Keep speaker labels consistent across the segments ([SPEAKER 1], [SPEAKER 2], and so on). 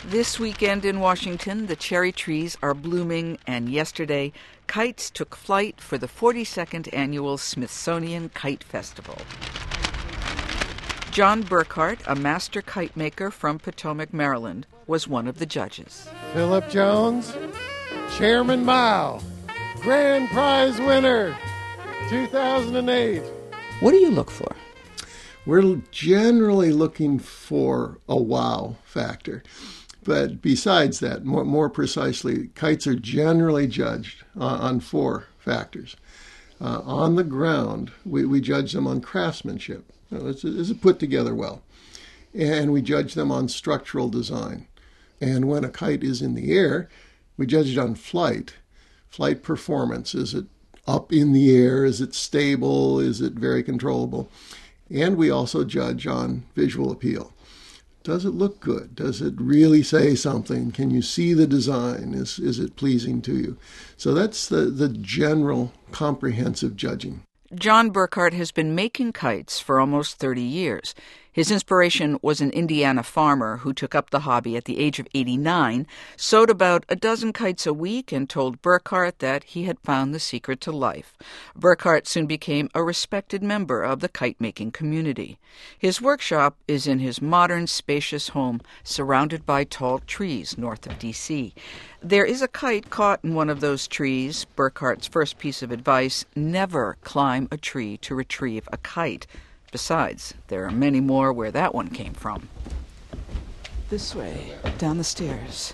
[SPEAKER 1] This weekend in Washington, the cherry trees are blooming, and yesterday, kites took flight for the 42nd annual Smithsonian Kite Festival. John Burkhart, a master kite maker from Potomac, Maryland, was one of the judges.
[SPEAKER 2] Philip Jones, Chairman Mao, grand prize winner, 2008.
[SPEAKER 1] What do you look for?
[SPEAKER 3] We're generally looking for a wow factor. But besides that, more precisely, kites are generally judged on four factors. On the ground, we judge them on craftsmanship. Is it put together well? And we judge them on structural design. And when a kite is in the air, we judge it on flight performance. Is it up in the air? Is it stable? Is it very controllable? And we also judge on visual appeal. Does it look good? Does it really say something? Can you see the design? Is it pleasing to you? So that's the general comprehensive judging.
[SPEAKER 1] John Burkhart has been making kites for almost 30 years. His inspiration was an Indiana farmer who took up the hobby at the age of 89, sewed about a dozen kites a week, and told Burkhart that he had found the secret to life. Burkhart soon became a respected member of the kite-making community. His workshop is in his modern, spacious home, surrounded by tall trees north of D.C. There is a kite caught in one of those trees. Burkhart's first piece of advice: never climb a tree to retrieve a kite. Besides, there are many more where that one came from. This way, down the stairs.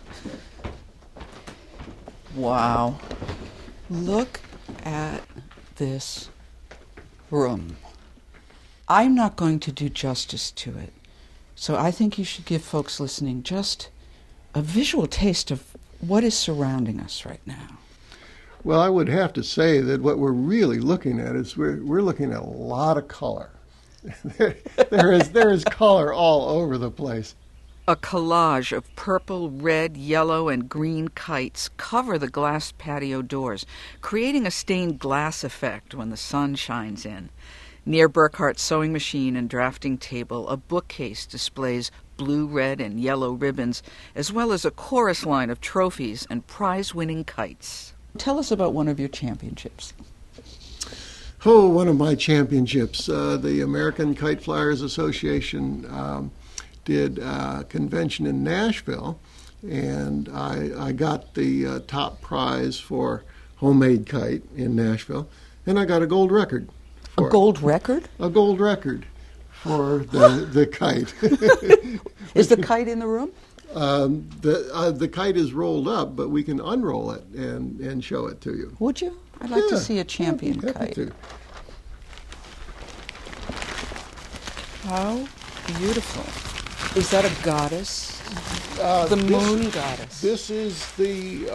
[SPEAKER 1] Wow. Look at this room. I'm not going to do justice to it, so I think you should give folks listening just a visual taste of what is surrounding us right now.
[SPEAKER 3] Well, I would have to say that what we're really looking at is we're looking at a lot of color. there is color all over the place.
[SPEAKER 1] A collage of purple, red, yellow, and green kites cover the glass patio doors, creating a stained glass effect when the sun shines in. Near Burkhart's sewing machine and drafting table, a bookcase displays blue, red, and yellow ribbons, as well as a chorus line of trophies and prize-winning kites. Tell us about one of your championships.
[SPEAKER 3] Oh, one of my championships. The American Kite Flyers Association did a convention in Nashville, and I got the top prize for homemade kite in Nashville, and I got a gold record.
[SPEAKER 1] A gold record?
[SPEAKER 3] A gold record for the kite.
[SPEAKER 1] Is the kite in the room?
[SPEAKER 3] The kite is rolled up, but we can unroll it and show it to you.
[SPEAKER 1] Would you? I'd like to see a champion kite.
[SPEAKER 3] To.
[SPEAKER 1] How beautiful. Is that a goddess? The moon goddess.
[SPEAKER 3] This is the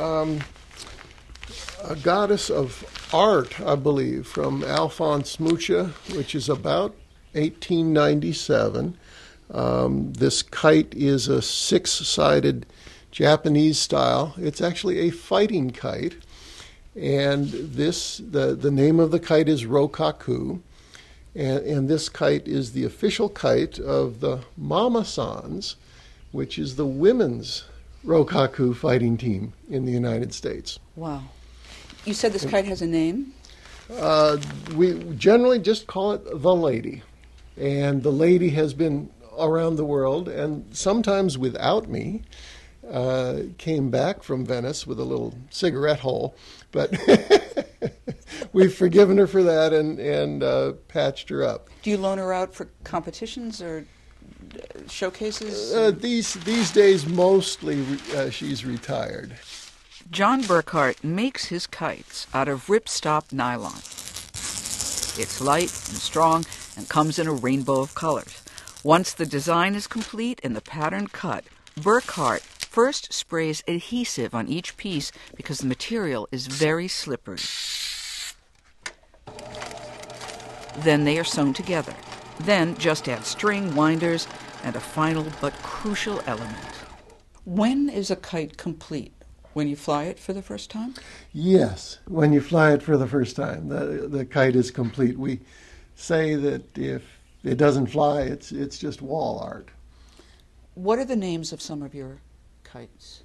[SPEAKER 3] a goddess of art, I believe, from Alphonse Mucha, which is about 1897. This kite is a six-sided Japanese style. It's actually a fighting kite. And the name of the kite is Rokaku. And this kite is the official kite of the Mama-Sans, which is the women's Rokaku fighting team in the United States.
[SPEAKER 1] Wow. You said this kite has a name?
[SPEAKER 3] We generally just call it the Lady. And the Lady has been around the world, and sometimes without me. Came back from Venice with a little cigarette hole, but we've forgiven her for that and patched her up.
[SPEAKER 1] Do you loan her out for competitions or showcases?
[SPEAKER 3] These days, mostly she's retired.
[SPEAKER 1] John Burkhart makes his kites out of ripstop nylon. It's light and strong and comes in a rainbow of colors. Once the design is complete and the pattern cut, Burkhart first sprays adhesive on each piece because the material is very slippery. Then they are sewn together. Then just add string, winders, and a final but crucial element. When is a kite complete? When you fly it for the first time?
[SPEAKER 3] Yes, when you fly it for the first time, the kite is complete. We say that if it doesn't fly, it's just wall art.
[SPEAKER 1] What are the names of some of your kites?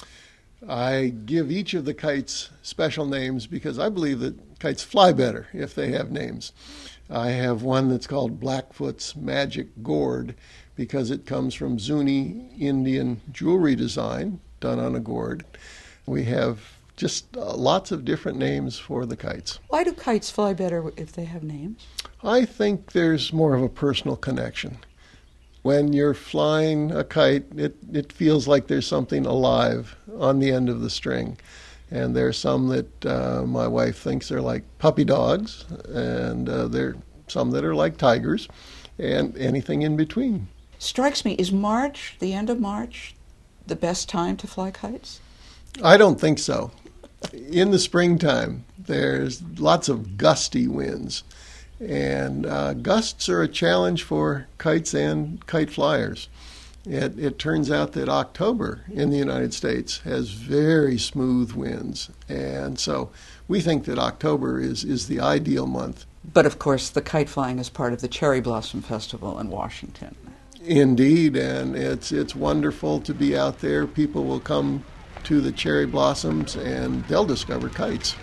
[SPEAKER 3] I give each of the kites special names because I believe that kites fly better if they have names. I have one that's called Blackfoot's Magic Gourd because it comes from Zuni Indian jewelry design done on a gourd. We have just lots of different names for the kites.
[SPEAKER 1] Why do kites fly better if they have names?
[SPEAKER 3] I think there's more of a personal connection. When you're flying a kite, it feels like there's something alive on the end of the string. And there's some that my wife thinks are like puppy dogs, and there are some that are like tigers, and anything in between.
[SPEAKER 1] Strikes me, is March, the end of March, the best time to fly kites?
[SPEAKER 3] I don't think so. In the springtime, there's lots of gusty winds. And gusts are a challenge for kites and kite flyers. It turns out that October in the United States has very smooth winds. And so we think that October is the ideal month.
[SPEAKER 1] But of course, the kite flying is part of the Cherry Blossom Festival in Washington.
[SPEAKER 3] Indeed, and it's wonderful to be out there. People will come to the cherry blossoms and they'll discover kites.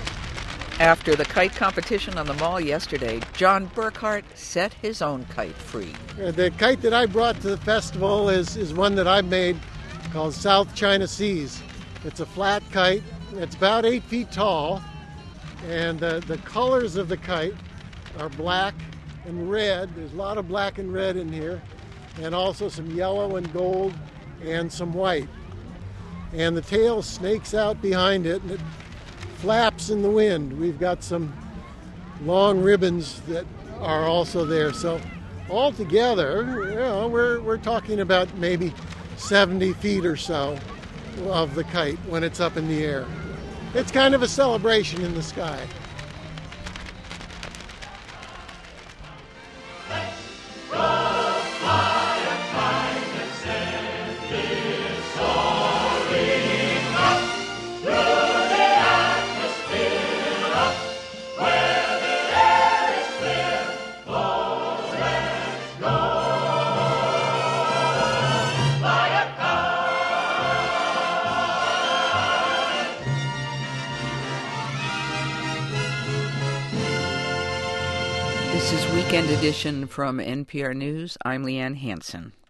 [SPEAKER 1] After the kite competition on the mall yesterday, John Burkhart set his own kite free.
[SPEAKER 2] The kite that I brought to the festival is one that I made called South China Seas. It's a flat kite. It's about 8 feet tall, and the colors of the kite are black and red. There's a lot of black and red in here, and also some yellow and gold and some white. And the tail snakes out behind it, and it flaps in the wind. We've got some long ribbons that are also there. So altogether, we're talking about maybe 70 feet or so of the kite when it's up in the air. It's kind of a celebration in the sky.
[SPEAKER 1] This is Weekend Edition from NPR News. I'm Leanne Hansen.